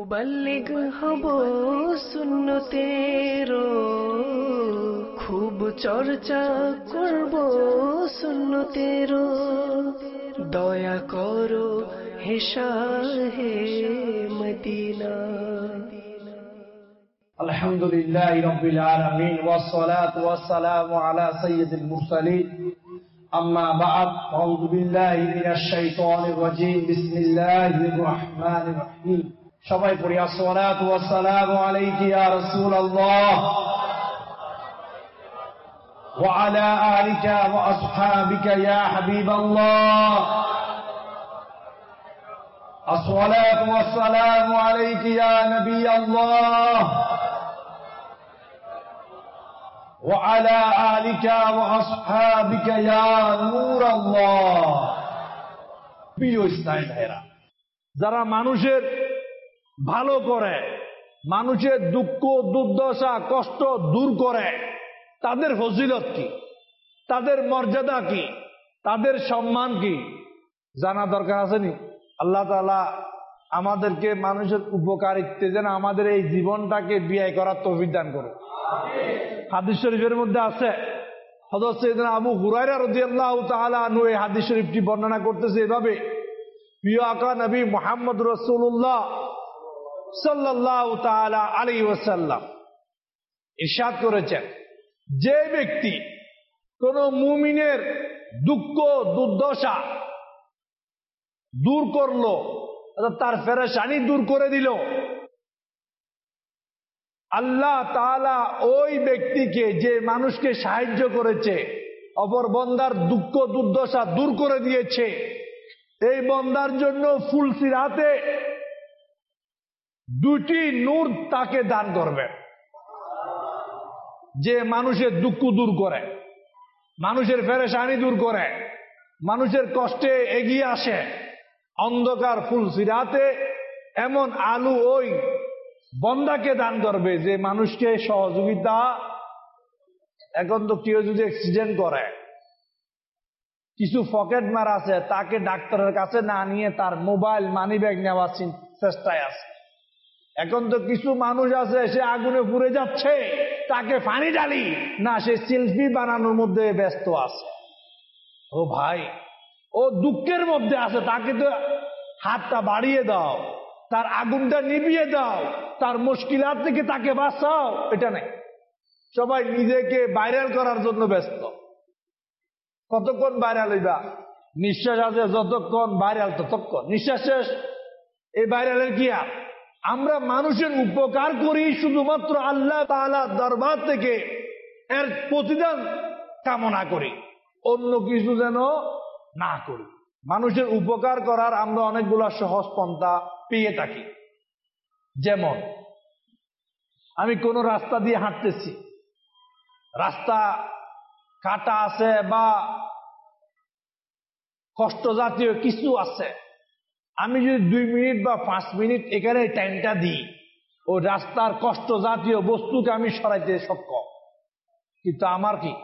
মুবাল্লিগ হব সুন্নতেরো, খুব চর্চা করব সুন্নতেরো। দয়া করো হে শাহে মদিনা। আলহামদুলিল্লাহি রাব্বিল আলামিন ওয়াসসালাতু ওয়াসসালামু আলা সাইয়্যিদিল মুরসালিন। আম্মা বা'দ, আউযু বিল্লাহি মিনাশ শাইতানির রাজীম। বিসমিল্লাহির রাহমানির রাহিম। সবাই পড়ি আসসালাতু ওয়াসসালামু আলাইকা ইয়া রাসূলুল্লাহ ওয়া আলা আলিকা ওয়া আসহাবিকা ইয়া হাবিবাল্লাহ। আসসালাতু ওয়াসসালামু আলাইকা ইয়া নবিয়াল্লাহ ওয়া আলা আলিকা ওয়া আসহাবিকা ইয়া নূরাল্লাহ। প্রিয় ইসলামী ভাইরা, যারা মানুষের ভালো করে, মানুষের দুঃখ দুর্দশা কষ্ট দূর করে, তাদের ফজিলত কি, তাদের মর্যাদা কি, তাদের সম্মান কি জানা দরকার আছে নি? আল্লাহ তাআলা আমাদেরকে মানুষের উপকারিত্বে যেন আমাদের এই জীবনটাকে ব্যয় করার তৌফিক দান করুন। হাদিস শরীফের মধ্যে আছে, হযরত সাইয়েদনা আবু হুরায়রা রাদিয়াল্লাহু তাআলা আনহু এই হাদিস শরীফটি বর্ণনা করতেছে এভাবে, প্রিয় আকা নবী মুহাম্মদ রাসূলুল্লাহ সাল্লাল্লাহু তাআলা আলাইহি ওয়াসাল্লাম ইরশাদ করেছেন, যে ব্যক্তি কোন মুমিনের দুঃখ দুর্দশা দূর করলো, তার পেরেশানি দূর করে দিল, আল্লাহ তাআলা ওই ব্যক্তিকে, যে মানুষকে সাহায্য করেছে, অপর বন্দার দুঃখ দুর্দশা দূর করে দিয়েছে, এই বন্দার জন্য ফুলসিরাতে দুটি নূর তাকে দান করবে। যে মানুষের দুঃখ দূর করে, মানুষের পেরেশানি দূর করে, মানুষের কষ্টে এগিয়ে আসে, অন্ধকার ফুলসিরাতে এমন আলো ওই বন্দাকে দান করবে যে মানুষকে সহযোগিতা। এখন তো কেউ যদি অ্যাক্সিডেন্ট করে, কিছু পকেট মার আছে, তাকে ডাক্তারের কাছে না নিয়ে তার মোবাইল মানি ব্যাগ নেওয়ার চেষ্টায় আছে। এখন তো কিছু মানুষ আছে, সে আগুনে পুড়ে যাচ্ছে, তাকে পানি ঢালি না, সে সেলফি বানানোর মধ্যে ব্যস্ত আছে। ও ভাই, ও দুঃখের মধ্যে আছে, তাকে তো হাতটা বাড়িয়ে দাও, তার আগুনটা নিভিয়ে দাও, তার মুশকিলাত থেকে তাকে বাঁচাও। এটা নাই, সবাই নিজেকে ভাইরাল করার জন্য ব্যস্ত। কতক্ষণ ভাইরাল হইবা? নিঃশ্বাস আছে যতক্ষণ, ভাইরাল ততক্ষণ। নিঃশ্বাস শেষ, এই ভাইরালের কি আর? আমরা মানুষের উপকার করি শুধুমাত্র আল্লাহ তাআলার দরবার থেকে এর প্রতিদান কামনা করি, অন্য কিছু যেন না করি। মানুষের উপকার করার আমরা অনেকগুলা সহজ পন্থা পেয়ে থাকি। যেমন, আমি কোন রাস্তা দিয়ে হাঁটতেছি, রাস্তা কাটা আছে বা কষ্ট জাতীয় কিছু আছে, আমি যদি 2 মিনিট বা 5 মিনিট এখানে টাইমটা দিই, ও রাস্তার কষ্ট জাতীয় বস্তুকে আমি সরাইতে সক্ষম। কিন্তু আমার কি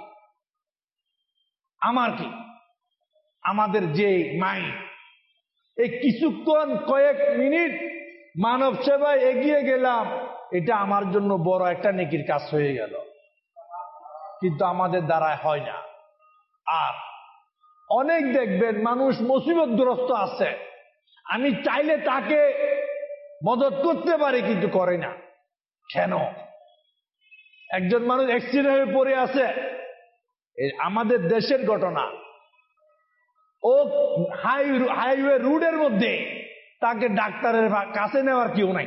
আমাদের যে মাইন্ড, এই কিছুক্ষণ কয়েক মিনিট মানব সেবায় এগিয়ে গেলাম, এটা আমার জন্য বড় একটা নেকির কাজ হয়ে গেল। কিন্তু আমাদের দ্বারা হয় না। আর অনেক দেখবেন মানুষ মুসিবতগ্রস্ত আছে, আমি চাইলে তাকে মদত করতে পারি কিন্তু করে না। কেন? একজন মানুষ অ্যাক্সিডেন্ট হয়ে পড়ে আছে, আমাদের দেশের ঘটনা, ও হাইওয়ে রোডের মধ্যে, তাকে ডাক্তারের কাছে নেওয়ার কেউ নাই।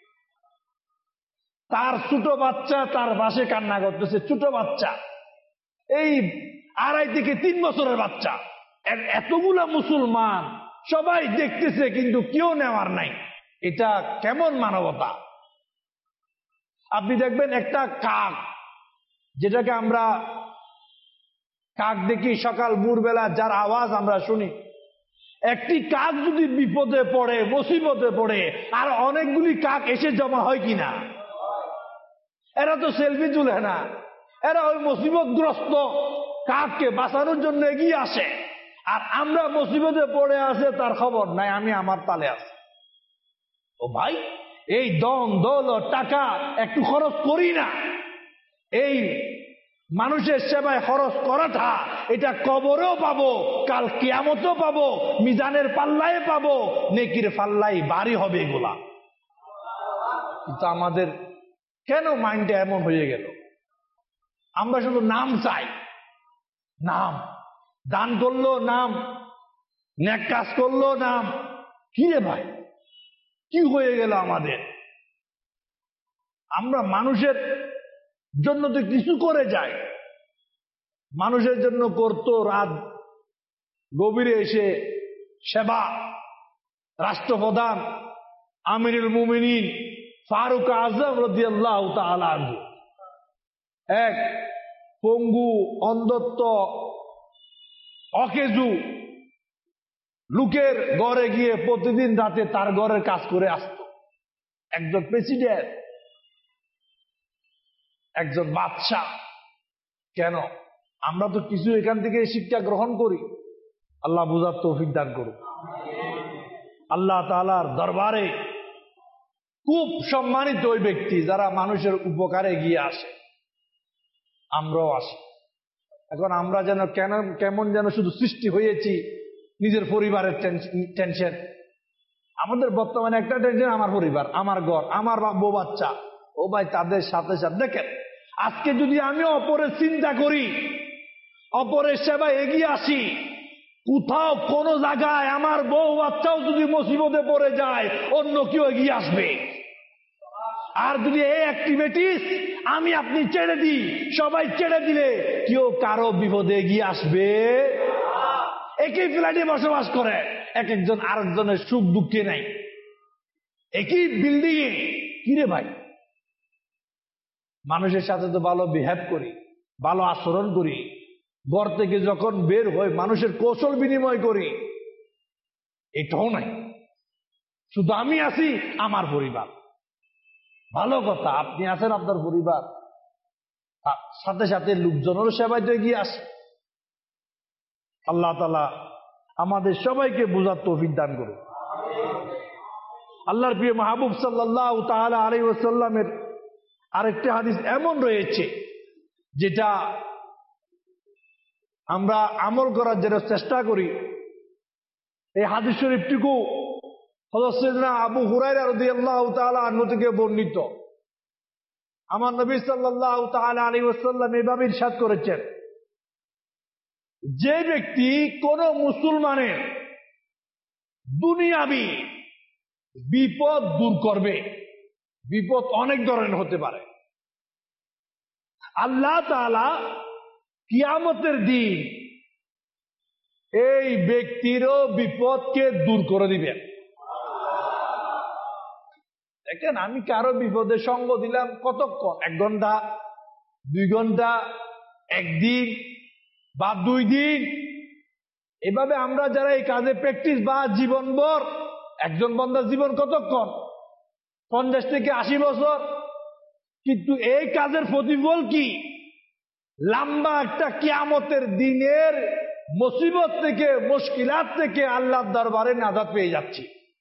তার ছোট বাচ্চা তার পাশে কান্না করতেছে, ছোট বাচ্চা, এই 2.5 থেকে 3 বছরের বাচ্চা। এতগুলা মুসলমান সবাই দেখতেছে কিন্তু কেউ নেওয়ার নাই। এটা কেমন মানবতা? আপনি দেখবেন একটা কাক, যেটাকে আমরা কাক দেখি সকাল ভোরবেলা, যার আওয়াজ আমরা শুনি, একটি কাক যদি বিপদে পড়ে, মুসিবতে পড়ে, আর অনেকগুলি কাক এসে জমা হয় কিনা? এরা তো সেলফি তুলে না, এরা ওই মুসিবতগ্রস্ত কাককে বাঁচানোর জন্য এগিয়ে আসে। আর আমরা মুসিবতে পড়ে আছে, তার খবর নাই, আমি আমার তালে আছি। ও ভাই, এই দন দৌলত টাকা একটু খরচ করি না, এই মানুষের সেবায় খরচ করাটা এটা কবরেও পাবো, কাল কিয়ামতেও পাবো, মিজানের পাল্লায় পাবো, নেকির পাল্লাই ভারী হবে এগুলা। কিন্তু আমাদের কেন মাইন্ডটা এমন হয়ে গেল? আমরা শুধু নাম চাই, নাম, দান করলো নাম, নেক কাজ করলো নাম। কি রে ভাই, কি হয়ে গেল আমাদের? আমরা মানুষের জন্য তো কিছু করে যাই, মানুষের জন্য করতো রাত গভীরে এসে সেবা। রাষ্ট্রপ্রধান আমিরুল মুমিনিন ফারুক আজম রাদিয়াল্লাহু তাআলা আনহু এক পঙ্গু, অন্ধত্ব, অকেজু লোকের ঘরে গিয়ে প্রতিদিন রাতে তার ঘরের কাজ করে আসতো। একজন প্রেসিডেন্ট, একজন বাদশাহ। কেন? আমরা তো কিছু এখান থেকে শিক্ষা গ্রহণ করি। আল্লাহ বুঝার তৌফিক দান করুন। আল্লাহ তাআলার দরবারে খুব সম্মানিত ওই ব্যক্তি যারা মানুষের উপকারে গিয়ে আসে। আমরাও আসি। এখন আমরা যেন কেমন যেন শুধু সৃষ্টি হয়েছি নিজের পরিবারের টেনশন। আমাদের বর্তমানে একটা টেনশন, আমার পরিবার, আমার ঘর, আমার বউ বাচ্চা। ও ভাই, তাদের সাথে সাথে দেখেন, আজকে যদি আমি অপরের চিন্তা করি, অপরের সেবায় এগিয়ে আসি, কোথাও কোন জায়গায় আমার বউ বাচ্চাও যদি মুসিবতে পড়ে যায়, অন্য কেউ এগিয়ে আসবে। আর যদি এই অ্যাক্টিভিটিস আমি আপনি ছেড়ে দিই, সবাই ছেড়ে দিলে কেউ কারো বিপদে এগিয়ে আসবে? একই ফ্ল্যাটে বসবাস করে, এক একজন আরেকজনের সুখ দুঃখে নাই, একই বিল্ডিং এ। কিরে ভাই, মানুষের সাথে তো ভালো বিহেভ করি, ভালো আচরণ করি, ঘর থেকে যখন বের হই মানুষের কৌশল বিনিময় করি, এটাও নাই। শুধু আমি আছি, আমার পরিবার। ভালো কথা, আপনি আছেন, আপনার পরিবার, সাথে সাথে লোকজনেরও সেবায় তো এগিয়ে আসে। আল্লাহ তাআলা আমাদের সবাইকে বুঝার তৌফিক দান করুন। আল্লাহর প্রিয় মাহবুব সাল্লাল্লাহু তাআলা আলাইহি ওয়াসাল্লামের আরেকটি হাদিস এমন রয়েছে যেটা আমরা আমল করার জন্য চেষ্টা করি। এই হাদিস শরীফটুকু হযরত সাইয়েদনা আবু হুরায়রা রাদিয়াল্লাহু তাআলা আনহু থেকে বর্ণিত। আমার নবী সাল্লাল্লাহু তাআলা আলাইহি ওয়াসাল্লাম এভাবে ইরশাদ করেছেন, যে ব্যক্তি কোন মুসলমানের দুনিয়াবি বিপদ দূর করবে, বিপদ অনেক ধরনের হতে পারে, আল্লাহ তাআলা কিয়ামতের দিন এই ব্যক্তিরও বিপদকে দূর করে দিবেন। দেখেন, আমি কারো বিপদে সঙ্গ দিলাম কতক্ষণ? 1 ঘন্টা, 2 ঘন্টা, 1 দিন বা 2 দিন। এভাবে আমরা যারা এই কাজে প্র্যাকটিস বা জীবনভর, একজন বান্দার জীবন কতক্ষণ? 50 থেকে 80 বছর। কিন্তু এই কাজের প্রতিফল কি? লম্বা একটা কিয়ামতের দিনের মুসিবত থেকে, মুশকিলাত থেকে আল্লাহর দরবারে নাজাত পেয়ে যাচ্ছি।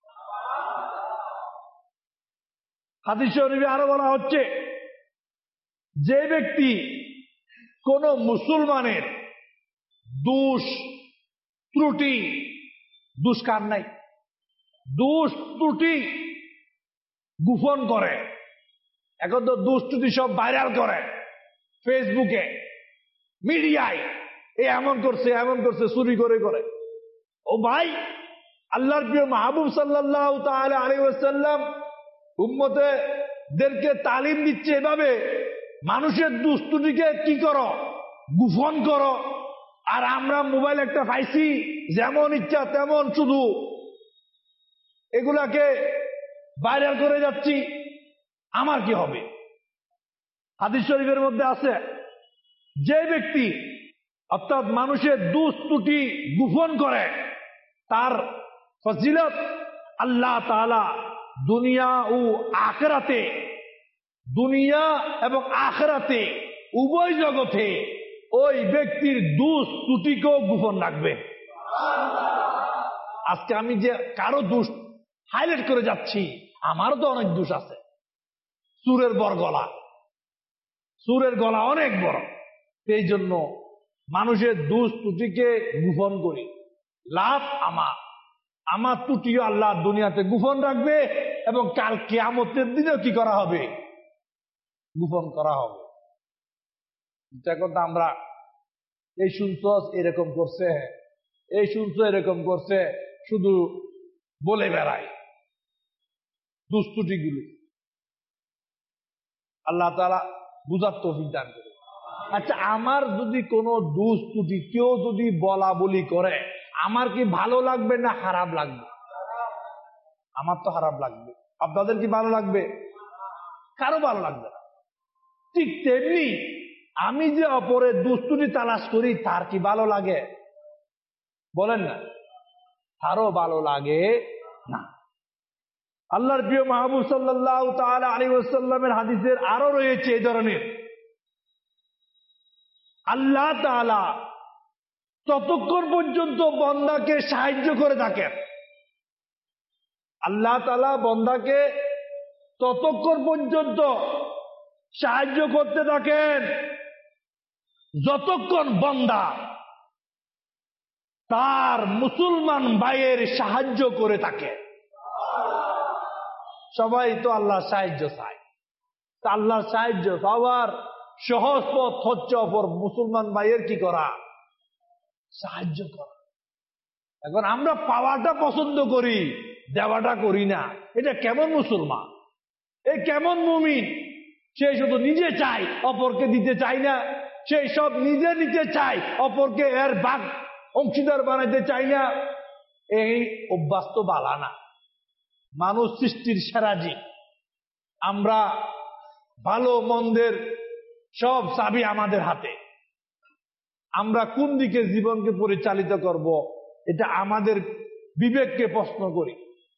হাদিস শরীফে আরো বলা হচ্ছে, যে ব্যক্তি কোন মুসলমানের দোষ ত্রুটি, দোষ কার নাই, দোষ ত্রুটি গোপন করে, এখন তো দোষ ত্রুটি সব ভাইরাল করে ফেসবুকে, মিডিয়ায়, এ এমন করছে, এমন করছে, চুরি করে করে। ও ভাই, আল্লাহর প্রিয় মাহবুব সাল্লাল্লাহু তাআলা আলাইহি ওয়াসাল্লাম উম্মতদেরকে তালিম দিচ্ছে এভাবে, মানুষের দুষ্টুটিকে কি করো? গোপন করো। আর আমরা মোবাইল একটা পাইছি, যেমন ইচ্ছা তেমন শুধু এগুলাকে ভাইরাল করে যাচ্ছি, আমার কি হবে? হাদিস শরীফের মধ্যে আছে, যে ব্যক্তি অর্থাৎ মানুষের দোষ ত্রুটি গোপন করে, তার ফজিলত আল্লাহ তাআলা দুনিয়া ও আখিরাতে, দুনিয়া এবং আখিরাতে উভয় জগতে ওই ব্যক্তির দোষ ত্রুটিকেও গোপন রাখবে। আজকে আমি যে কারো দোষ হাইলাইট করে যাচ্ছি, আমারও তো অনেক দোষ আছে। সুরের গলা অনেক বড়। সেই জন্য মানুষের দোষ ত্রুটিকে গোপন করি। লাভ আমার ত্রুটিও আল্লাহ দুনিয়াতে গোপন রাখবে এবং কাল কিয়ামতের দিনেও কি করা হবে? গোপন করা হবে। এখন তো আমরা এই শুনছস এরকম করছে, এই শুনছ এরকম করছে, শুধু বলে বেড়ায় দুষ্ত্রুটিগুলি। আল্লাহ তাআলা বুঝার তৌফিক দান করে। আচ্ছা, আমার যদি কোনো দুষ্ত্রুটি কেউ যদি বলা বলি করে, আমার কি ভালো লাগবে না খারাপ লাগবে? আমার তো খারাপ লাগবে। আপনাদের কি ভালো লাগবে? কারো ভালো লাগবে না। ঠিক তেমনি আমি যে অপরের দুষ্ত্রুটি তালাশ করি, তার কি ভালো লাগে? বলেন না, তারও ভালো লাগে না। আল্লাহর প্রিয় মাহবুব সাল্লাল্লাহু তাআলা আলাইহি ওয়াসাল্লামের হাদিসের আরো রয়েছে এই ধরনের। আল্লাহ তাআলা ততক্ষণ পর্যন্ত বান্দাকে সাহায্য করে থাকেন, আল্লাহ তাআলা বান্দাকে ততক্ষণ পর্যন্ত সাহায্য করতে থাকেন যতক্ষণ বান্দা তার মুসলমান ভাইয়ের সাহায্য করে থাকে। সবাই তো আল্লাহর সাহায্য চায়, আল্লাহর সাহায্য পাওয়ার সহজ পথ হচ্ছে অপর মুসলমান ভাইয়ের কি করা? সাহায্য করা। এখন আমরা পাওয়াটা পছন্দ করি, দেওয়াটা করি না। এটা কেমন মুসলমান? এই কেমন মুমিন? সে শুধু নিজে চায়, অপরকে দিতে চায় না। সেই সব নিজে নিতে চায়, অপরকে এর ভাগ অংশীদার বানাইতে চায় না। এই অভ্যাস তো বালা না। মানুষ সৃষ্টির সেরা জীব। আমরা ভালো মন্দের সব চাবি আমাদের হাতে। আমরা কোন দিকে জীবনকে পরিচালিত করব, এটা আমাদের বিবেককে প্রশ্ন করি।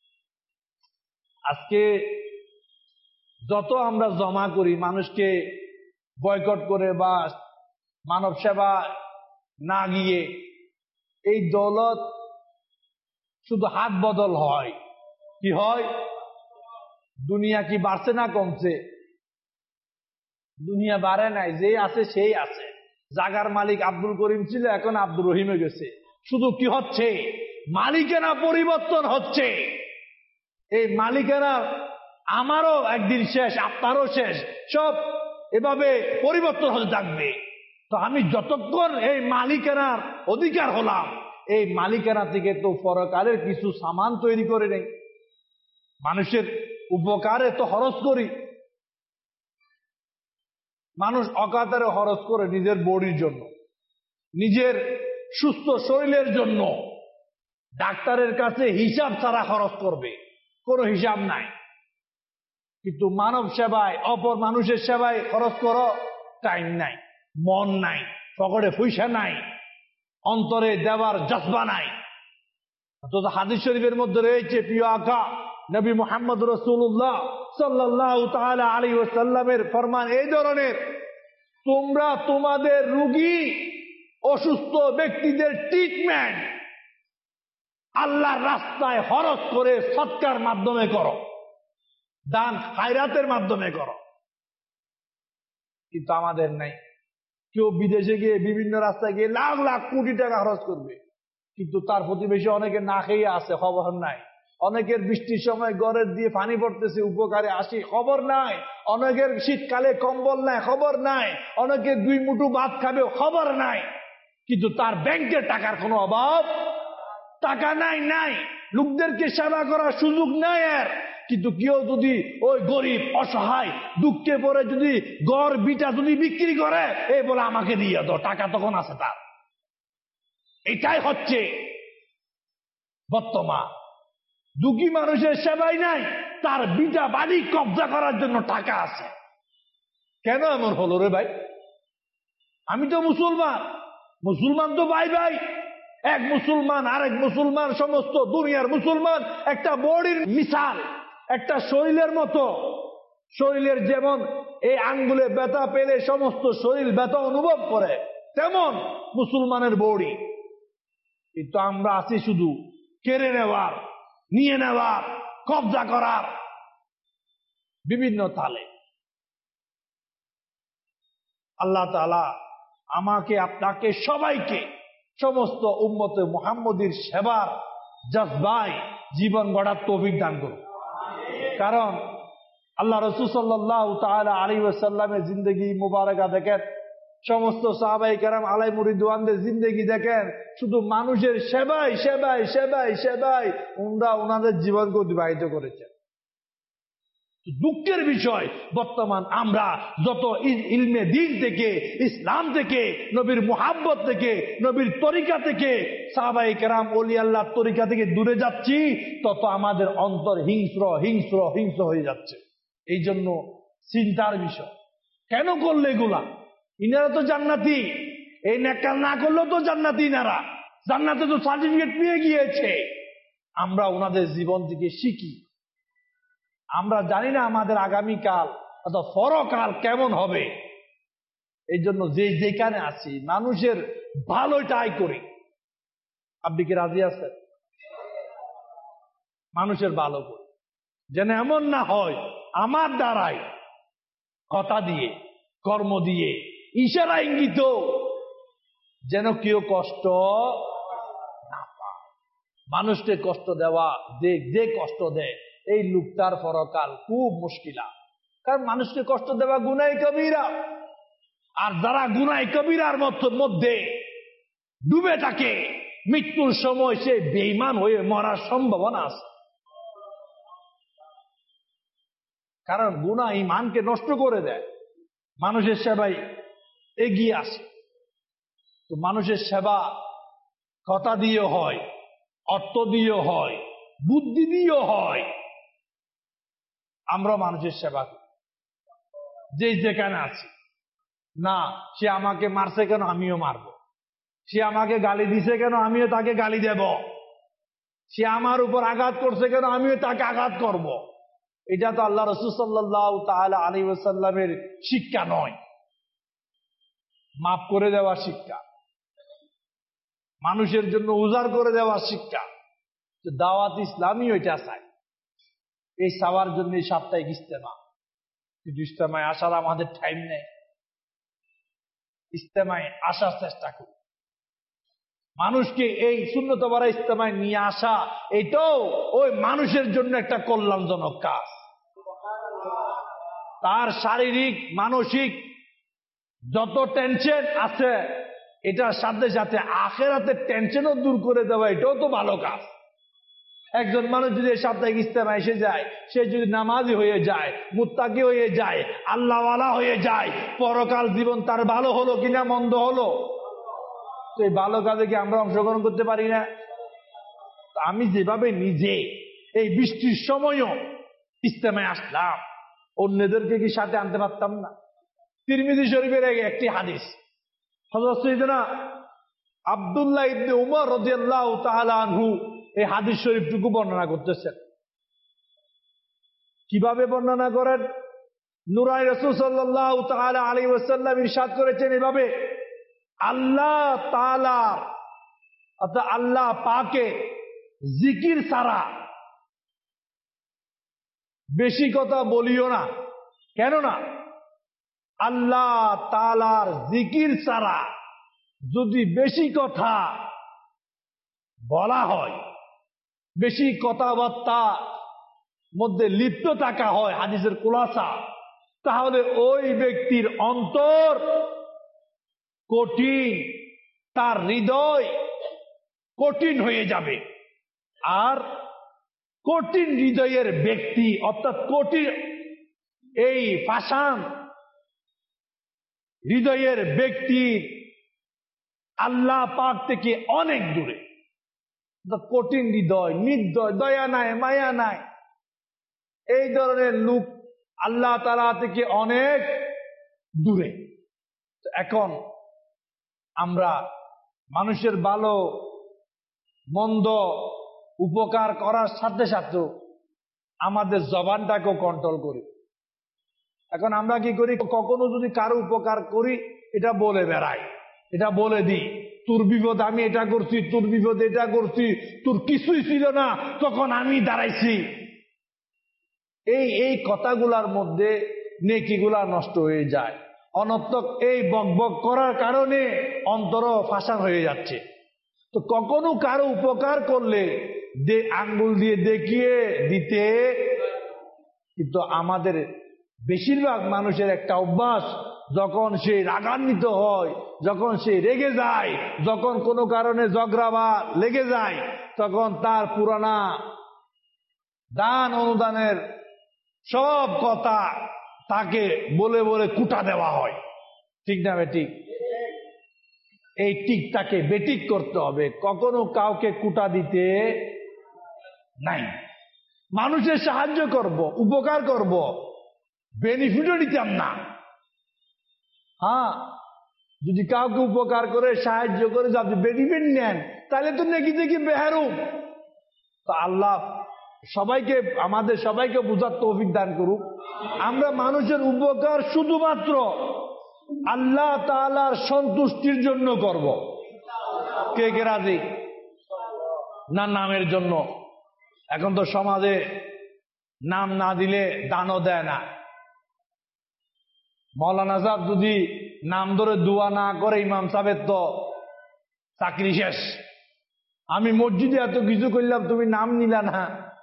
আজকে যত আমরা জমা করি মানুষকে বয়কট করে বা মানব সেবা না গিয়ে, এই দৌলত শুধু হাত বদল হয়। কি হয়? দুনিয়া কি বাড়ছে না কমছে? দুনিয়া বাড়ে নাই, যে আছে সেই আছে। জাগার মালিক আব্দুল করিম ছিল, এখন আব্দুর রহিমে গেছে। শুধু কি হচ্ছে? মালিকানা পরিবর্তন হচ্ছে। এই মালিকানা আমারও একদিন শেষ, আপনারও শেষ, সব এভাবে পরিবর্তন হতে থাকবে। তো আমি যতক্ষণ এই মালিকানার অধিকার হলাম, এই মালিকানা থেকে তো পরকালের কিছু সামান তৈরি করে নেই, মানুষের উপকারে তো খরচ করি। মানুষ অকাতরে খরচ করে নিজের বডির জন্য, নিজের সুস্থ শরীরের জন্য। ডাক্তারের কাছে হিসাব ছাড়া খরচ করবে, কোনো হিসাব নাই। কিন্তু মানব সেবায়, অপর মানুষের সেবায় খরচ করো, টাইম নাই, মন নাই, পকেটে পয়সা নাই, অন্তরে দেওয়ার জজবা নাই। তো হাদিস শরীফের মধ্যে রয়েছে প্রিয় আকা নবী মুহাম্মদ রাসূলুল্লাহ সাল্লাল্লাহু তাআলা আলাইহি ওয়াসাল্লামের ফরমান এই ধরনের, তোমরা তোমাদের রোগী অসুস্থ ব্যক্তিদের ট্রিটমেন্ট আল্লাহর রাস্তায় খরচ করে সদকার মাধ্যমে করো, দান খায়রাতের মাধ্যমে করো। কিন্তু আমাদের নাই। কেউ বিদেশে গিয়ে বিভিন্ন রাস্তায় গিয়ে লাখ লাখ কোটি টাকা খরচ করবে, কিন্তু তার প্রতিবেশী অনেকে না খেয়ে আছে, খবর নাই। অনেকের বৃষ্টির সময় ঘরের দিয়ে পানি পড়তেছে, উপকারে আসি, খবর নাই। অনেকের শীতকালে কম্বল নাই, খবর নাই। অনেকে দুই মুঠো ভাত খাবে, খবর নাই। কিন্তু তার ব্যাংকের টাকার কোনো অভাব, টাকা নাই, লোকদেরকে সেবা করার সুযোগ নাই এর। কিন্তু কেউ যদি ওই গরিব অসহায় দুঃখে পড়ে যদি গড় বিটা যদি বিক্রি করে, এই বলে আমাকে দিয়ে দাও, টাকা তখন আছে তার। এটাই হচ্ছে বর্তমান। দুঃখী মানুষের সেবাই নাই, তার বিটা বাড়ি কবজা করার জন্য টাকা আছে। কেন এমন হলো রে ভাই? আমি তো মুসলমান, মুসলমান তো ভাই ভাই। এক মুসলমান আরেক মুসলমান, সমস্ত দুনিয়ার মুসলমান একটা বডির মিসাল, একটা শরীরের মতো। শরীরের যেমন এই আঙ্গুলে ব্যথা পেলে সমস্ত শরীর ব্যথা অনুভব করে, তেমন মুসলমানের বডি। কিন্তু আমরা আছি শুধু কেড়ে নেওয়ার, নিয়ে নেওয়ার, কবজা করার। বিভিন্ন তালে। আল্লাহ তাআলা আমাকে, আপনাকে, সবাইকে সমস্ত উম্মতে মুহাম্মদীর সেবার জজবায় জীবন গড়ার তৌফিক দান করুন। কারণ আল্লাহ রাসূল সাল্লাল্লাহু তাআলা আলাইহি ওয়াসাল্লামের জিন্দেগি মুবারাকা দেখেন, সমস্ত সাহাবায়ে কেরাম আলাইহির রিদওয়ানদের জিন্দেগি দেখেন, শুধু মানুষের সেবায় সেবায় সেবায় সেবায় ওনাদের জীবনকে অতিবাহিত করেছেন। দুঃখের বিষয়, বর্তমান আমরা যত ইলমে দ্বীন থেকে, ইসলাম থেকে, নবীর মুহাব্বত থেকে, নবীর তরিকা থেকে, সাহাবায়ে কেরাম ওলি আল্লাহর তরিকা থেকে দূরে যাচ্ছি, তত আমাদের অন্তর হিংস্র হিংস্র হিংস্র হয়ে যাচ্ছে। এই জন্য চিন্তার বিষয়, কেন করলে এগুলা? ইনারা তো জান্নাতি, এই নেককার না করলেও তো জান্নাতি, ইনারা জান্নাতে তো সার্টিফিকেট পেয়ে গিয়েছে। আমরা ওনাদের জীবন থেকে শিখি। আমরা জানি না আমাদের আগামীকাল অথবা পরকাল কেমন হবে। এই জন্য যেখানে আছি মানুষের ভালোটাই করি। আপনি কি রাজি আছেন? মানুষের ভালো করি, যেন এমন না হয় আমার দ্বারাই কথা দিয়ে, কর্ম দিয়ে, ইশারা ইঙ্গিত যেন কেউ কষ্ট না পায়। মানুষকে কষ্ট দেওয়া, যে কষ্ট দেয় এই লোকটার পরকাল খুব মুশকিলা। কারণ মানুষকে কষ্ট দেওয়া গুনাহ কবিরা, আর যারা গুনাহ কবিরার মধ্যে ডুবে থাকে, মৃত্যুর সময় সে বেঈমান হয়ে মরার সম্ভাবনা আছে। কারণ গুনাহ ঈমানকে নষ্ট করে দেয়। মানুষের সেবায় এগিয়ে আসে। তো মানুষের সেবা কথা দিয়ে হয়, অর্থ দিয়ে হয়, বুদ্ধি দিয়ে হয়। আমরা মানুষের সেবা করি, যেখানে আছি। না, সে আমাকে মারছে কেন আমিও মারব, সে আমাকে গালি দিছে কেন আমিও তাকে গালি দেব, সে আমার উপর আঘাত করছে কেন আমিও তাকে আঘাত করব। এটা তো আল্লাহ রাসূল সাল্লাল্লাহু তাআলা আলাইহি ওয়াসাল্লামের শিক্ষা নয়। মাফ করে দেওয়ার শিক্ষা, মানুষের জন্য উজাড় করে দেওয়ার শিক্ষা। দাওয়াত ইসলামী ওইটা চাই। এই চাওয়ার জন্য সাপ্তাহিক ইজতেমা, কিন্তু ইজতেমায় আসার আমাদের টাইম নেই। ইজতেমায় আসার চেষ্টা করি, মানুষকে এই সুন্নত বারা ইজতেমায় নিয়ে আসা, এটাও ওই মানুষের জন্য একটা কল্যাণজনক কাজ। তার শারীরিক মানসিক যত টেনশন আছে, এটার সাথে সাথে আখিরাতের টেনশনও দূর করে দেওয়া, এটাও তো ভালো কাজ। একজন মানুষ যদি এই সাপ্তাহিক ইজতেমায় এসে যায়, সে যদি নামাজি হয়ে যায়, মুত্তাকি হয়ে যায়, আল্লাহওয়ালা হয়ে যায়, পরকাল জীবন তার ভালো হলো কিনা মন্দ হলো? তো এই ভালো কাজে কি আমরা অংশগ্রহণ করতে পারি না? আমি যেভাবে নিজে এই বৃষ্টির সময়ও ইজতেমায় আসলাম, অন্যদেরকে কি সাথে আনতে পারতাম না? তিরমিজি শরীফের একটি হাদিস, হযরত সাইয়েদনা আব্দুল্লাহ ইবনে উমর রাদিয়াল্লাহু তাআলা আনহু এই হাদিস শরীফটুকু বর্ণনা করতেছেন। কিভাবে বর্ণনা করেন? নূরানি রাসূল সাল্লাল্লাহু তাআলা আলাইহি ওয়াসাল্লাম ইরশাদ করেছেন এভাবে, আল্লাহ তাআলা অর্থাৎ আল্লাহ পাকে জিকির ছাড়া বেশি কথা বলিও না। কেননা আল্লাহ তাআলার জিকির ছাড়া যদি বেশি কথা বলা হয়, বেশি কথাবার্তা মধ্যে লিপ্ত থাকা হয়, হাদিসের খুলাসা, তাহলে ওই ব্যক্তির অন্তর কঠিন, তার হৃদয় কঠিন হয়ে যাবে। আর কঠিন হৃদয়ের ব্যক্তি অর্থাৎ কঠিন এই পাষাণ হৃদয়ের ব্যক্তি আল্লাহ পাক থেকে অনেক দূরে। কঠিন হৃদয়, নির্দয়, দয়া নাই, মায়া নাই, এই ধরনের লোক আল্লাহ তাআলা থেকে অনেক দূরে। এখন আমরা মানুষের ভালো মন্দ উপকার করার সাথে সাথে আমাদের জবানটাকেও কন্ট্রোল করি। এখন আমরা কি করি? কখনো যদি কারো উপকার করি, এটা বলে বেড়াই, এটা বলে দিই, তোর বিপদ আমি এটা করছি, তোর বিপদ এটা করছি, তোর কিছুই ছিল না তখন আমি দাঁড়াইছি। এই কথাগুলার মধ্যে নেকিগুলা নষ্ট হয়ে যায়। অনর্থক এই বকবক করার কারণে অন্তর ফাঁসার হয়ে যাচ্ছে। তো কখনো কারো উপকার করলে আঙ্গুল দিয়ে দেখিয়ে দিতে, কিন্তু আমাদের বেশিরভাগ মানুষের একটা অভ্যাস, যখন সে রাগান্বিত হয়, যখন সে রেগে যায়, যখন কোনো কারণে ঝগড়া বা লেগে যায়, তখন তার পুরানা দান অনুদানের সব কথা তাকে বলে বলে কুটা দেওয়া হয়। ঠিক না বেঠিক? এই টিকটাকে বেঠিক করতে হবে, কখনো কাউকে কুটা দিতে নাই। মানুষের সাহায্য করব, উপকার করব, বেনিফিটও দিতাম না। হ্যাঁ, যদি কাউকে উপকার করে সাহায্য করে যদি বেনিফিট নেন, তাহলে তো নাকি দেখি বেহারুম। তো আল্লাহ সবাইকে, আমাদের সবাইকে বুঝার তৌফিক দান করুক। আমরা মানুষের উপকার শুধুমাত্র আল্লাহ তাআলার সন্তুষ্টির জন্য করব। কে কে রাজি? না নামের জন্য? এখন তো সমাজে নাম না দিলে দানও দেয় না। মৌলানা সাহেব যদি নাম ধরে দোয়া না করে, ইমাম সাহেবের তো চাকরি শেষ। আমি মসজিদে এত কিছু করলাম, তুমি নাম নিলা না।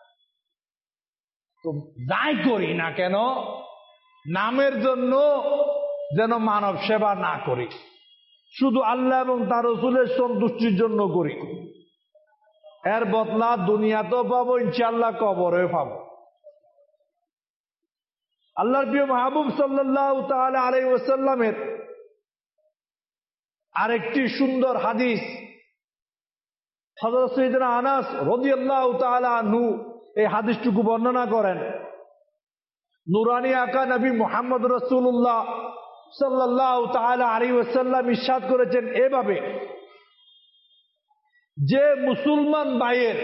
তো যাই করি না কেন, নামের জন্য যেন মানব সেবা না করি, শুধু আল্লাহ এবং তার রাসূলের সন্তুষ্টির জন্য করি। এর বদলা দুনিয়াতেও পাবো, ইনশাআল্লাহ কবরেও পাবো। আল্লাহর প্রিয় মাহবুব সাল্লাল্লাহু তাআলা আলাইহি ওয়াসাল্লামের আরেকটি সুন্দর হাদিস, হযরত সাইয়েদনা আনাস রাদিয়াল্লাহু তাআলা আনহু এই হাদিসটুকু বর্ণনা করেন। নুরানি আকা নবী মুহাম্মদ রাসূলুল্লাহ সাল্লাল্লাহু তাআলা আলাইহি ওয়াসাল্লাম ইরশাদ করেছেন এভাবে, যে মুসলমান ভাইয়ের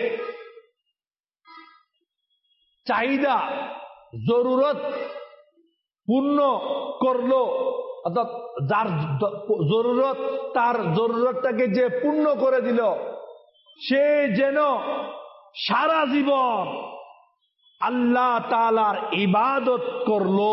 চাহিদা জরুরত পূর্ণ করলো, অর্থাৎ যার জরুরত, তার জরুরতটাকে যে পূর্ণ করে দিল, সে যেন সারা জীবন আল্লাহ তাআলার ইবাদত করলো।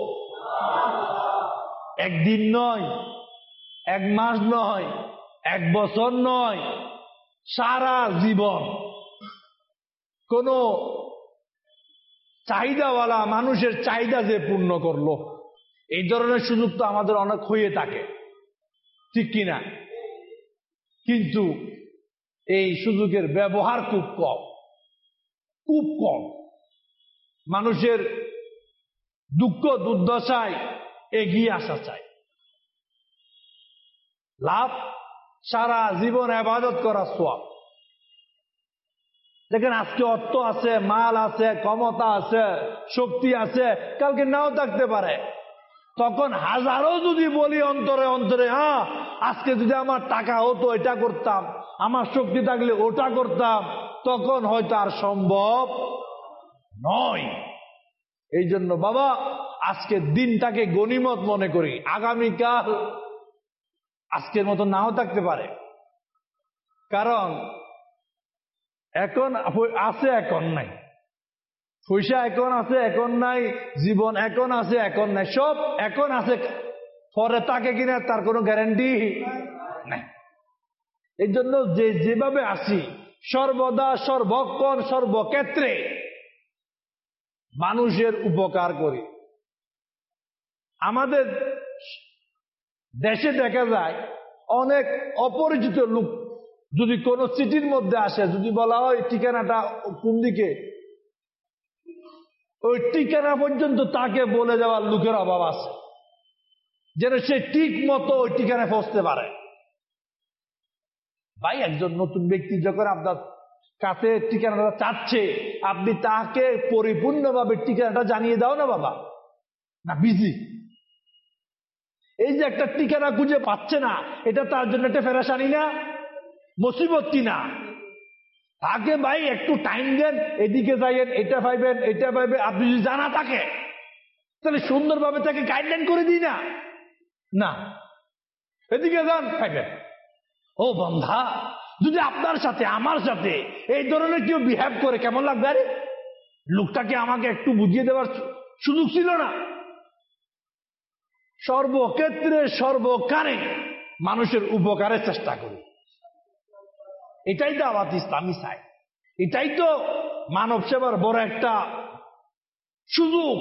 একদিন নয়, এক মাস নয়, এক বছর নয়, সারা জীবন। কোন চাহিদাওয়ালা মানুষের চাহিদা যে পূর্ণ করলো, এই ধরনের সুযোগ তো আমাদের অনেক হয়ে থাকে, ঠিক কিনা? কিন্তু এই সুযোগের ব্যবহার খুব কম, খুব কম। মানুষের দুঃখ দুর্দশায় এগিয়ে আসা চাই, লাভ সারা জীবন ইবাদত করা সওয়াব। দেখেন, আজকে অর্থ আছে, মাল আছে, ক্ষমতা আছে, শক্তি আছে, কালকে নাও থাকতে পারে। তখন হাজারো যদি বলি অন্তরে অন্তরে, হ্যাঁ আজকে যদি আমার টাকা হতো এটা করতাম, আমার শক্তি থাকলে ওটা করতাম, তখন হয়তো আর সম্ভব নয়। এই জন্য বাবা, আজকের দিনটাকে গনিমত মনে করি। আগামীকাল আজকের মতো নাও থাকতে পারে, কারণ এখন আছে, এখন নাই। পয়সা এখন আছে, এখন নাই। জীবন এখন আছে, এখন নাই। সব এখন আছে, পরে তাকে কিনা তার কোনো গ্যারান্টি নাই। এই জন্য যেভাবে আসি, সর্বদা সর্বক্ষণ সর্বক্ষেত্রে মানুষের উপকার করি। আমাদের দেশে দেখা যায় অনেক অপরিচিত লোক যদি কোনো সিটির মধ্যে আসে, যদি বলা হয় ঠিকানাটা কোন দিকে, ওই ঠিকানা পর্যন্ত তাকে বলে যাওয়ার লোকের অভাব আছে, যেন সে ঠিক মতো ওই ঠিকানায় পৌঁছতে পারে। ভাই, একজন নতুন ব্যক্তি যখন আপনার কাছে ঠিকানাটা চাচ্ছে, আপনি তাকে পরিপূর্ণভাবে ঠিকানাটা জানিয়ে দাও না বাবা, না বিজি। এই যে একটা ঠিকানা খুঁজে পাচ্ছে না, এটা তার জন্য একটা পেরেশানি না, মুসিবত কিনা? তাকে ভাই একটু টাইম দেন, এদিকে যাইয়েন, এটা পাইবেন, এটা পাইবেন। আপনি যদি জানা থাকে তাহলে সুন্দরভাবে তাকে গাইডলাইন করে দিই না, না এদিকে যান, পাইবেন। ও বন্ধা, যদি আপনার সাথে আমার সাথে এই ধরনের কেউ বিহেভ করে, কেমন লাগবে? আরে লোকটাকে আমাকে একটু বুঝিয়ে দেওয়ার সুযোগ ছিল না? সর্বক্ষেত্রে সর্বকারে মানুষের উপকারের চেষ্টা করি। এটাই দাওয়াত ইসলামী চাই। এটাই তো মানব সেবার বড় একটা সুযোগ।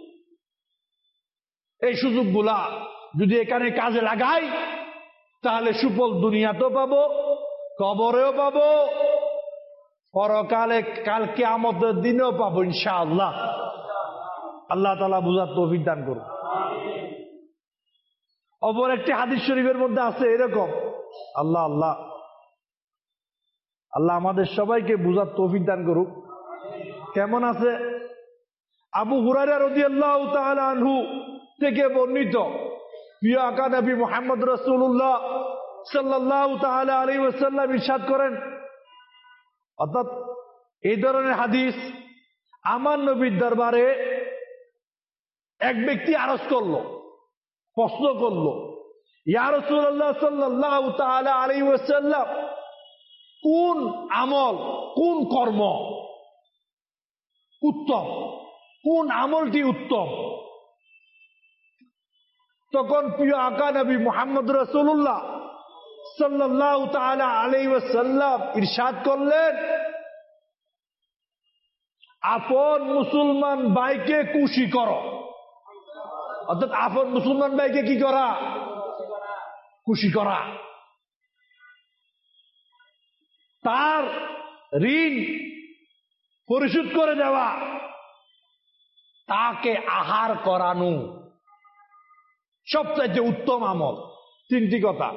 এই সুযোগগুলা যদি এখানে কাজে লাগাই তাহলে সুফল দুনিয়াতেও পাবো, কবরেও পাবো, পরকালে কাল কিয়ামতের দিনেও পাবো ইনশাআল্লাহ। আল্লাহ তাআলা বুঝার তৌফিক দান করুন। অপর একটি হাদিস শরীফের মধ্যে আছে এরকম, আল্লাহ আল্লাহ আল্লাহ আমাদের সবাইকে বুঝার তৌফিক দান করুক। কেমন আছে? আবু হুরায়রা রাদিয়াল্লাহু তাআলা আনহু থেকে বর্ণিত, প্রিয় আকা নবী মুহাম্মদ রাসূলুল্লাহ সাল্লাল্লাহু তাআলা আলাইহি ওয়াসাল্লাম ইরশাদ করেন, অর্থাৎ এই ধরনের হাদিস আমার নবীর দরবারে এক ব্যক্তি আরজ করলো, প্রশ্ন করলো, ইয়া রাসূলুল্লাহ সাল্লাল্লাহু তাআলা আলাইহি ওয়াসাল্লাম, কোন আমল, কোন কর্ম উত্তম, কোন আমলটি উত্তম? তখন প্রিয় আকা নবী মুহাম্মদ রাসূলুল্লাহ সাল্লাল্লাহু তাআলা আলাইহি ওয়াসাল্লাম ইরশাদ করলেন, আপন মুসলমান ভাইকে খুশি করো। অর্থাৎ আপন মুসলমান ভাইকে কি করা? খুশি করা। তার ঋণ পরিশোধ করে দেওয়া, তাকে আহার করানো সবচেয়ে উত্তম আমল। তিনটি কথা,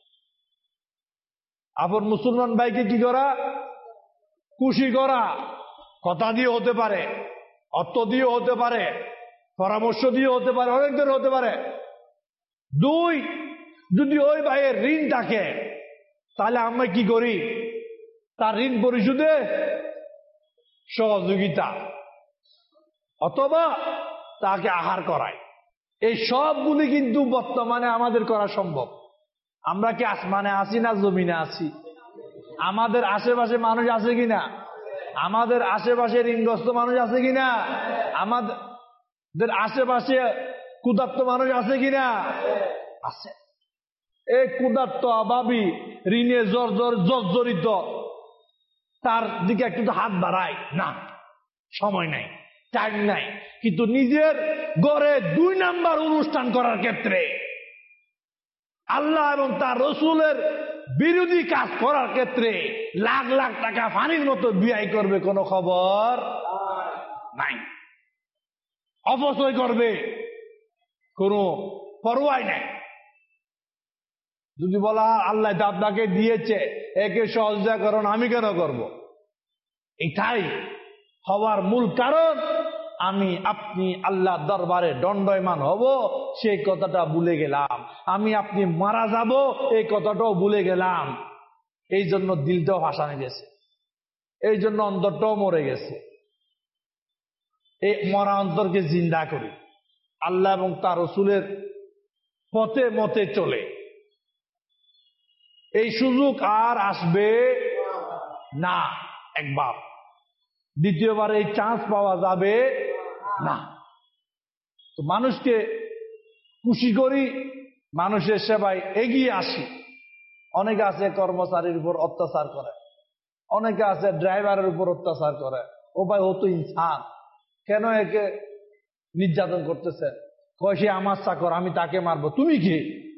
আপন মুসলমান ভাইকে কি করা? খুশি করা। কথা দিয়ে হতে পারে, অর্থ দিয়ে হতে পারে, পরামর্শ দিয়ে হতে পারে, অনেক ধরে হতে পারে। দুই, যদি ওই ভাইয়ের ঋণ থাকে তাহলে আমরা কি করি? তার ঋণ পরিশোধে সহযোগিতা, অথবা তাকে আহার করায়। এই সবগুলি কিন্তু বর্তমানে আমাদের করা সম্ভব। আমরা কি আসমানে আছি না জমিনে আছি? আমাদের আশেপাশে মানুষ আছে কিনা? আমাদের আশেপাশে ঋণগ্রস্ত মানুষ আছে কিনা? আমাদের আশেপাশে ক্ষুধার্ত মানুষ আছে কিনা? আছে। এই ক্ষুধার্ত, অভাবী, ঋণে জর্জরিত, তার দিকে একটু হাত বাড়ায় না, সময় নাই, টাইম নাই। কিন্তু নিজের ঘরে 2 নাম্বার অনুষ্ঠান করার ক্ষেত্রে, আল্লাহ এবং তার রসুলের বিরোধী কাজ করার ক্ষেত্রে লাখ লাখ টাকা পানির মতো ব্যয় করবে, কোনো খবর নাই। অপচয় করবে, কোনো পরোয়াই নাই। যদি বলা আল্লাহ আপনাকে দিয়েছে, একে সহযোগিতা করুন, আমি কেন করব? এটাই হওয়ার মূল কারণ। আমি আপনি আল্লাহ দরবারে দণ্ডায়মান হব, সেই কথাটা ভুলে গেলাম। আমি আপনি মারা যাব, এই কথাটাও ভুলে গেলাম। এই জন্য দিলটাও ভাসানে গেছে, এই জন্য অন্তরটাও মরে গেছে। এই মরা অন্তরকে জিন্দা করি, আল্লাহ এবং তার রসুলের পথে মতে চলে। এই সুযোগ আর আসবে না একবার, দ্বিতীয়বার এই চান্স পাওয়া যাবে না। তো মানুষকে খুশি করি, মানুষের সেবায় এগিয়ে আসি। অনেকে আছে কর্মচারীর উপর অত্যাচার করে, অনেকে আছে ড্রাইভারের উপর অত্যাচার করে। ও ভাই, ও তো ইনসান, কেন একে নির্যাতন করতেছে? কয় সে আমার চাকর, আমি তাকে মারবো, তুমি কি?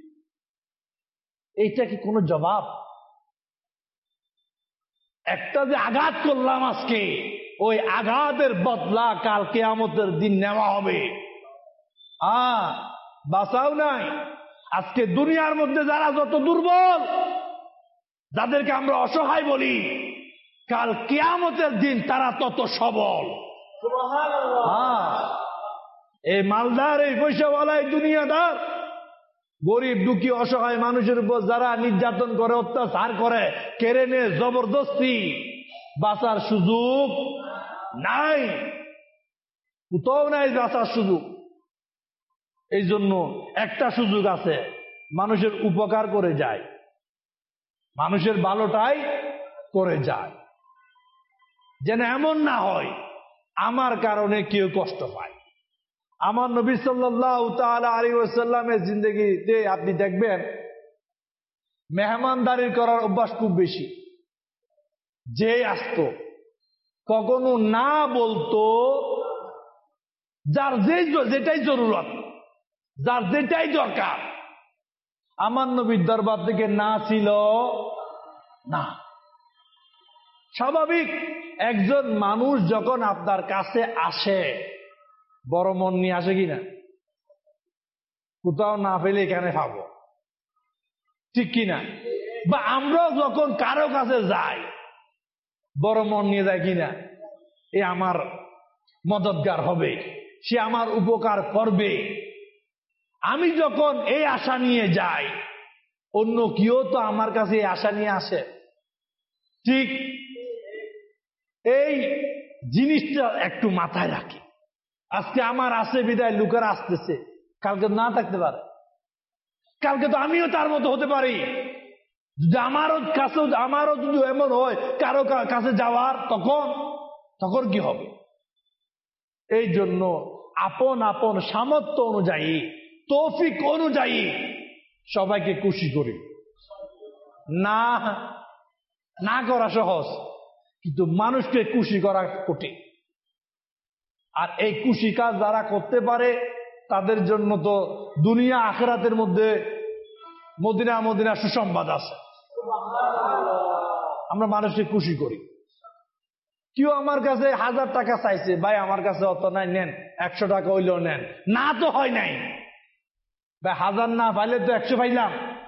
এইটা কি কোনো জবাব? একটা যে আঘাত করলাম আজকে, ওই আঘাতের বদলা কাল কিয়ামতের দিন নেওয়া হবে। বাঁচাও নাই। আজকে দুনিয়ার মধ্যে যারা যত দুর্বল, যাদেরকে আমরা অসহায় বলি, কাল কিয়ামতের দিন তারা তত সবল। এই মালদার, এই পয়সাওয়ালা, এই দুনিয়াদার, গরিব দুঃখী অসহায় মানুষের উপর যারা নির্যাতন করে, অত্যাচার করে, কেড়ে নেয় জবরদস্তি, বাঁচার সুযোগ নাই, কোথাও নাই বাঁচার সুযোগ। এই জন্য একটা সুযোগ আছে, মানুষের উপকার করে যায়, মানুষের ভালোটাই করে যায়। যেন এমন না হয় আমার কারণে কেউ কষ্ট পায়। আমার নবী সাল্লাল্লাহু তাআলা আলাইহি ওয়াসাল্লামের জিন্দেগিতে আপনি দেখবেন মেহমানদারি করার অভ্যাস খুব বেশি। যে আসতো কখনো না বলতো, যার যেটাই জরুরত, যার যেটাই দরকার, আমার নবীর দরবার থেকে না ছিল না। স্বাভাবিক, একজন মানুষ যখন আপনার কাছে আসে বড় মন নিয়ে আসে কিনা? কোথাও না পেলে এখানে পাবো, ঠিক কিনা? বা আমরাও যখন কারো কাছে যাই বড় মন নিয়ে যায় কিনা? এ আমার মদতগার হবে, সে আমার উপকার করবে। আমি যখন এই আশা নিয়ে যাই, অন্য কেউ তো আমার কাছে এই আশা নিয়ে আসে, ঠিক? এই জিনিসটা একটু মাথায় রাখি। আজকে আমার আছে বিদায় লোকেরা আসতেছে, কালকে না থাকতে পারে, কালকে তো আমিও তার মতো হতে পারি। যদি আমারও যদি এমন হয় কারো কাছে যাওয়ার, তখন কি হবে? এই জন্য আপন আপন সামর্থ্য অনুযায়ী, তৌফিক অনুযায়ী সবাইকে খুশি করি। না করা সহজ, কিন্তু মানুষকে খুশি করা কঠিন। আর এই খুশি কাজ যারা করতে পারে তাদের জন্য তো দুনিয়া আখিরাতের মধ্যে মদিনা সুসংবাদ আছে। আমরা মানুষকে খুশি করি। কেউ আমার কাছে 1000 টাকা চাইছে, ভাই আমার কাছে অত নাই, নেন 100 টাকা হইলেও নেন। না তো হয় নাই ভাই, 1000 না পাইলে তো 100 পাইলাম।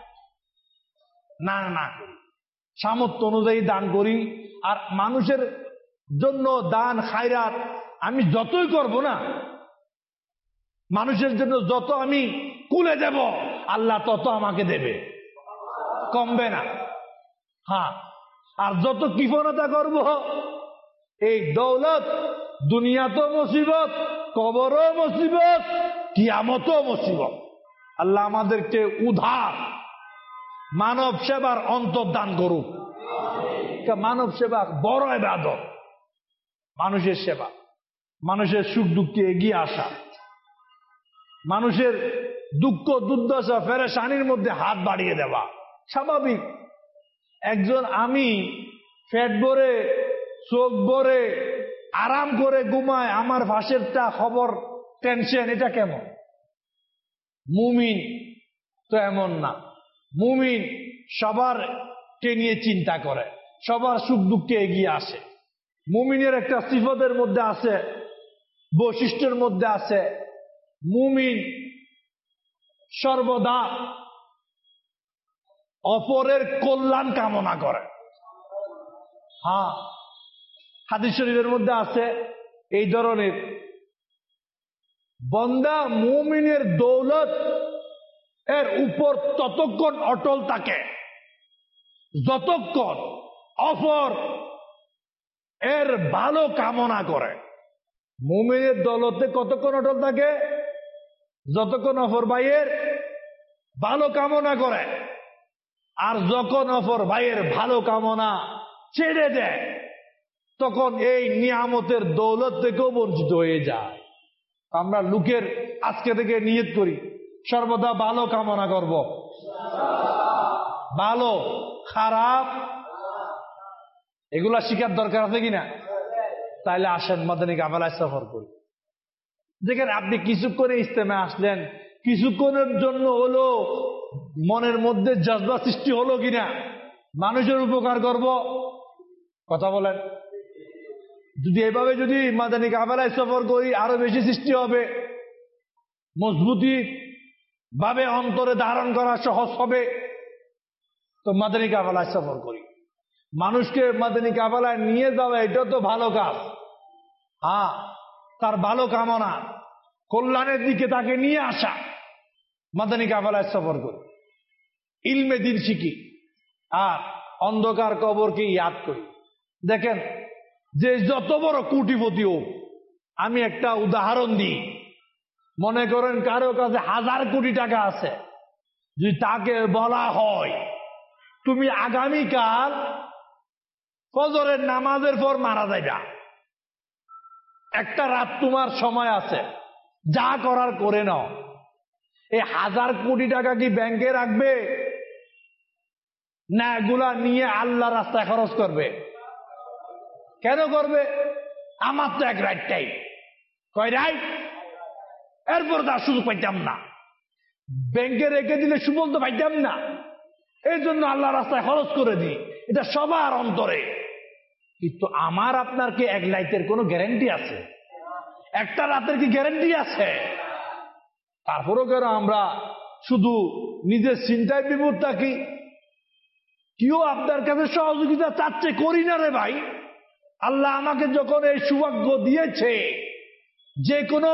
না করি, সামর্থ্য অনুযায়ী দান করি। আর মানুষের জন্য দান খায়রাত আমি যতই করব না, মানুষের জন্য যত আমি কুলে দেব, আল্লাহ তত আমাকে দেবে, কমবে না। হ্যাঁ, আর যত কৃপণতা করব, এই দৌলত দুনিয়াতেও মুসিবত, কবরও মুসিবত, কিয়ামতও মুসিবত। আল্লাহ আমাদেরকে উদার মানব সেবার অন্তর্দান করুক। মানব সেবা বড় ইবাদত। মানুষের সেবা, মানুষের সুখ দুঃখে এগিয়ে আসা, মানুষের দুঃখ দুর্দশা পেরেশানির মধ্যে হাত বাড়িয়ে দেওয়া স্বাভাবিক। একজন আমি পেট ভরে চোখ ভরে আরাম করে ঘুমায়, আমার পাশেরটা খবর টেনশন, এটা কেমন? মুমিন তো এমন না। মুমিন সবার কে নিয়ে চিন্তা করে, সবার সুখ দুঃখে এগিয়ে আসে। মুমিনের একটা সিফতের মধ্যে আছে, বৈশিষ্ট্যের মধ্যে আছে, মুমিন সর্বদা অপরের কল্যাণ কামনা করে। হ্যাঁ, হাদিস শরীফের মধ্যে আছে এই ধরনের বান্দা মুমিনের দৌলত এর উপর ততক্ষণ অটল থাকে যতক্ষণ অপর এর ভালো কামনা করে। মুমিনের দৌলতে কতক্ষণ অটল থাকে? যতক্ষণ অপর ভাইয়ের ভালো কামনা করে। আর যখন অপর ভাইয়ের ভালো কামনা ছেড়ে দেয়, তখন এই নিয়ামতের দৌলত থেকেও বঞ্চিত হয়ে যায়। আমরা লোকের আজকে থেকে নিয়ত করি সর্বদা ভালো কামনা করব, ভালো খারাপ এগুলা শিখার দরকার আছে কিনা? তাইলে আসেন মাদানী কাফেলায় সফর করি। দেখেন, আপনি কিছুক্ষণে ইজতেমা আসলেন, কিছুক্ষণের জন্য হলো মনের মধ্যে জজবা সৃষ্টি হলো কিনা, মানুষের উপকার করব, কথা বলেন। যদি এভাবে যদি মাদানী কাফেলায় সফর করি, আরো বেশি সৃষ্টি হবে, মজবুতি ভাবে অন্তরে ধারণ করা সহজ হবে। তো মাদানী কাফেলায় সফর করি। মানুষকে মাদানী কাফেলায় নিয়ে যাওয়া এটা তো ভালো কাজ। হ্যাঁ, তার ভালো কামনা, কল্যাণের দিকে তাকে নিয়ে আসা। মাদানী কাফেলায় সফর করি, ইলমে দিন শিখি, আর অন্ধকার কবরকে ইয়াদ করি। দেখেন, যে যত বড় কোটিপতি হোক, আমি একটা উদাহরণ দিই। মনে করেন কারো কাছে 1000 কোটি টাকা আছে, যদি তাকে বলা হয় তুমি আগামীকাল ফজরের নামাজের পর মারা যাইবা, একটা রাত তোমার সময় আছে, যা করার করে নাও। এই 1000 কোটি টাকা কি ব্যাংকে রাখবে, না এগুলা নিয়ে আল্লাহ রাস্তায় খরচ করবে? কেন করবে? আমার তো এক রাইট টাইম, কয় রাইট, এরপর তার সুযোগ পাইতাম না, ব্যাংকে রেখে দিলে সুফল তো পাইতাম না, এই জন্য আল্লাহ রাস্তায় খরচ করে দিই। এটা সবার অন্তরে। কিন্তু আমার আপনার কি এক লাইটের কোনো গ্যারান্টি আছে? একটা রাতের কি গ্যারান্টি আছে? তারপরও কেন আমরা শুধু নিজের চিন্তায় বিমূঢ় থাকি? কেউ আপনার কাছে সহযোগিতা চাচ্ছে, করি না রে ভাই। আল্লাহ আমাকে যখন এই সৌভাগ্য দিয়েছে, যে কোনো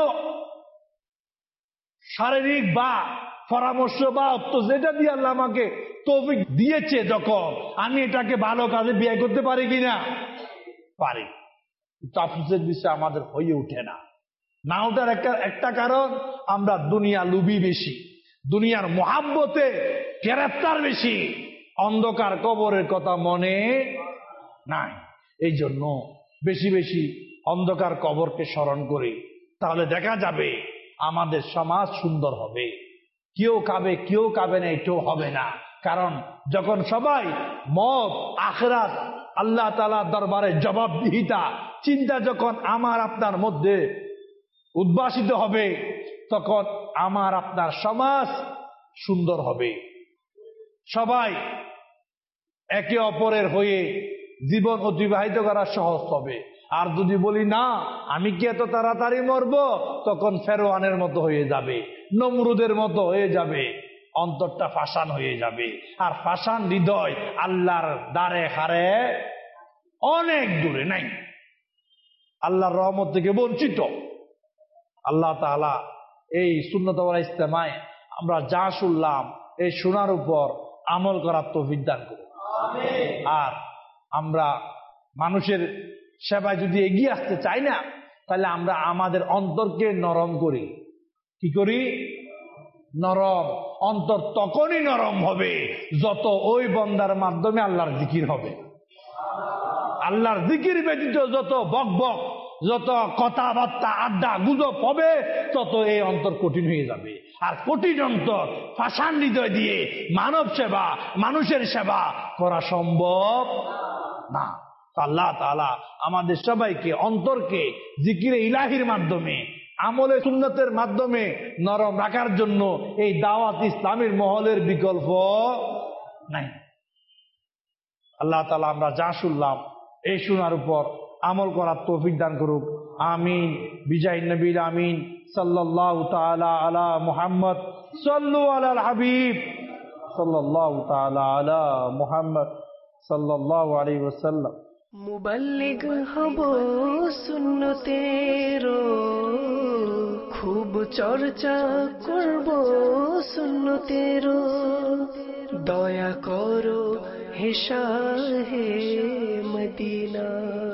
শারীরিক বা পরামর্শ বা অর্থ যেটা দিয়ে আল্লাহ আমাকে তৌফিক দিয়েছে, যখন আমি এটাকে ভালো কাজে ব্যয় করতে পারি কিনা? পারি। তাফসীরের বিষয় আমাদের হয়ে ওঠে না। না ওঠার একটা কারণ, আমরা দুনিয়া লুবি বেশি, দুনিয়ার মোহাব্বতে গ্রেফতার বেশি, অন্ধকার কবরের কথা মনে নাই। এই জন্য বেশি বেশি অন্ধকার কবরকে স্মরণ করি, তাহলে দেখা যাবে আমাদের সমাজ সুন্দর হবে। কেউ খাবে না, এটাও হবে না। কারণ যখন সবাই মত, আখিরাত, আল্লাহ তাআলার দরবারে জবাবদিহিতা চিন্তা যখন আমার আপনার মধ্যে উদ্ভাসিত হবে, তখন আমার আপনার সমাজ সুন্দর হবে। সবাই একে অপরের হয়ে জীবন অতিবাহিত করা সহজ হবে। আর যদি বলি না, আমি কি এত তাড়াতাড়ি মরব, তখন ফেরওয়ানের মতো হয়ে যাবে, নমরুদের মতো হয়ে যাবে, অন্তরটা ফাসান হয়ে যাবে। আর ফাসান হৃদয় আল্লাহর দ্বারে হারে অনেক দূরে নাই, আল্লাহর রহমত থেকে বঞ্চিত। আল্লাহ তাআলা এই সুন্নাত ওয়াল ইজতিমায়ে আমরা যা শুনলাম, এই শোনার উপর আমল করার তৌফিক দান করুন। আর আমরা মানুষের সেবায় যদি এগিয়ে আসতে চাই না, তাহলে আমরা আমাদের অন্তরকে নরম করি। কি করি? নরম। অন্তর তখনই নরম হবে যত ওই বন্দার মাধ্যমে আল্লাহর জিকির হবে। আল্লাহর জিকির ব্যতীত যত বকবক, যত কথাবার্তা, আড্ডা গুজব হবে, তত এই অন্তর কঠিন হয়ে যাবে। আর কঠিন অন্তর, ফাসান হৃদয় দিয়ে মানব সেবা, মানুষের সেবা করা সম্ভব না। আল্লাহ তাআলা আমাদের সবাইকে অন্তরকে জিকিরে ইলাহির মাধ্যমে, আমলে সুন্নতের মাধ্যমে নরম রাখার জন্য এই দাওয়াত ইসলামের মহলের বিকল্প নাই। আল্লাহ তাআলা আমরা যা শুনলাম, এই শোনার উপর আমল করার তৌফিক দান করুক। আমিন। বিজাহিন নবীল আমিন। সাল্লাল্লাহু তাআলা আলা মুহাম্মদ। সাল্লু আলাল হাবিব সাল্লাল্লাহু তাআলা আলা মুহাম্মদ সাল্লাল্লাহু আলাইহি ওয়াসাল্লাম। মুবাল্লিগ হব সুন্নতের, খুব চর্চা করব সুন্নতের। দয়া করো হে শাহে মদিনা।